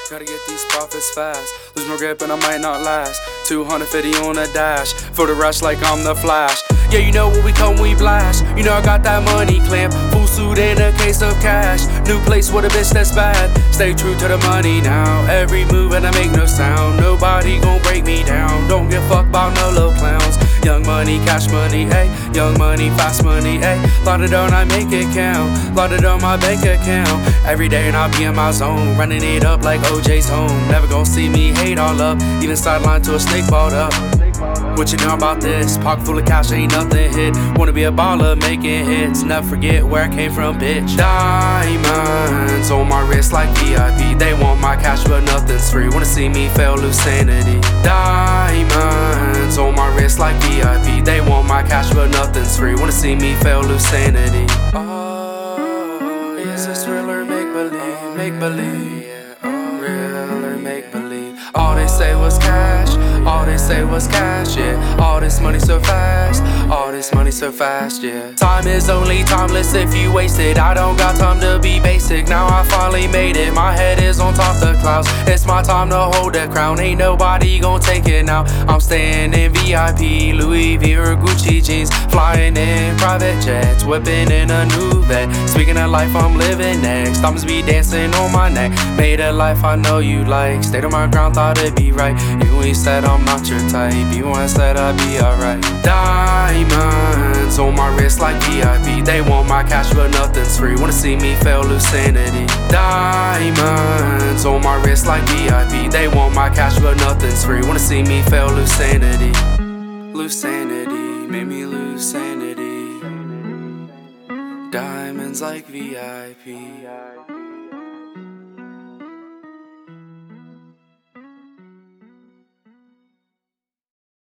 Gotta get these profits fast. Lose my grip and I might not last. 250 on a dash. For the rush like I'm the Flash. Yeah, you know when we come, we blast. You know I got that money clamp. Full suit in a case of cash. New place with a bitch that's bad. Stay true to the money now. Every move and I make no sound. Nobody gon' break me down. Don't give a fuck about no little clowns. Young money, cash money, ayy. Young money, fast money, ayy. Lot it on, I make it count. Lot it on my bank account. Every day and I'll be in my zone. Running it up like OJ's home. Never gon' see me hate all up. Even sideline to a snake balled up. What you know about this? Pocket full of cash, ain't nothing hit. Wanna be a baller, making hits. Never forget where I came from, bitch. Diamonds on my wrist like VIP. They want my cash, but nothing's free. Wanna see me fail, lose sanity. Diamonds on my wrist like VIP. They want my cash, but nothing's free. Wanna see me fail, lose sanity. Oh, yeah. Is this real or make believe? Make believe. Real or make believe? All they say was cash. All they say was cash, yeah. All this money so fast. All this money so fast, yeah. Time is only timeless if you waste it. I don't got time to be basic. Now I finally made it. My head is on top the clouds. It's my time to hold the crown. Ain't nobody gon' take it now. I'm staying in VIP, Louis V or Gucci jeans. Flying in private jets, whipping in a new vet. Speaking of life, I'm living next. Diamonds be dancing on my neck. Made a life I know you like. Stayed on my ground, thought it'd be right. Even when you said I'm not your type, even when I said I'd be alright. Diamonds on my wrist like VIP. They want my cash but nothing's free. Wanna see me fail, lose sanity. Diamonds on my wrist like VIP. They want my cash but nothing's free. Wanna see me fail, lose sanity. Lose sanity, made me lose sanity. Diamonds like VIP.